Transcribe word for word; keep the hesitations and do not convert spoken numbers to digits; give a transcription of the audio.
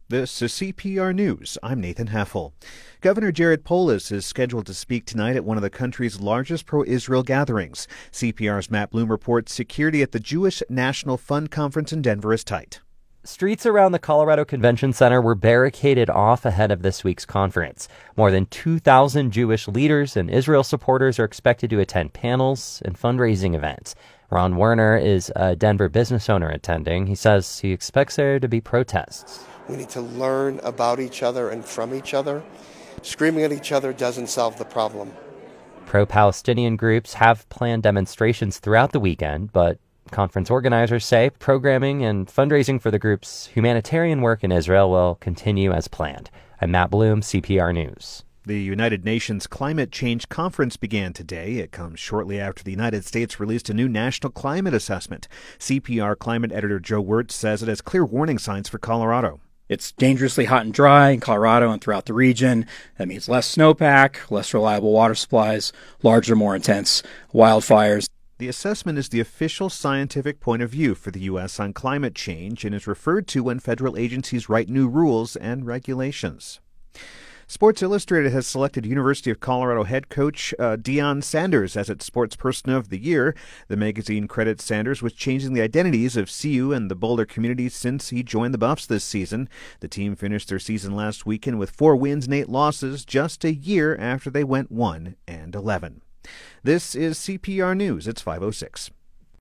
This is C P R News. I'm Nathan Heffel. Governor Jared Polis is scheduled to speak tonight at one of the country's largest pro-Israel gatherings. C P R's Matt Bloom reports security at the Jewish National Fund Conference in Denver is tight. Streets around the Colorado Convention Center were barricaded off ahead of this week's conference. More than two thousand Jewish leaders and Israel supporters are expected to attend panels and fundraising events. Ron Werner is a Denver business owner attending. He says he expects there to be protests. We need to learn about each other and from each other. Screaming at each other doesn't solve the problem. Pro-Palestinian groups have planned demonstrations throughout the weekend, but conference organizers say programming and fundraising for the group's humanitarian work in Israel will continue as planned. I'm Matt Bloom, C P R News. The United Nations Climate Change Conference began today. It comes shortly after the United States released a new national climate assessment. C P R climate editor Joe Wirtz says it has clear warning signs for Colorado. It's dangerously hot and dry in Colorado and throughout the region. That means less snowpack, less reliable water supplies, larger, more intense wildfires. The assessment is the official scientific point of view for the U S on climate change and is referred to when federal agencies write new rules and regulations. Sports Illustrated has selected University of Colorado head coach uh, Deion Sanders as its Sports Person of the Year. The magazine credits Sanders with changing the identities of C U and the Boulder community since he joined the Buffs this season. The team finished their season last weekend with four wins and eight losses, just a year after they went one and eleven. This is C P R News. It's five oh six.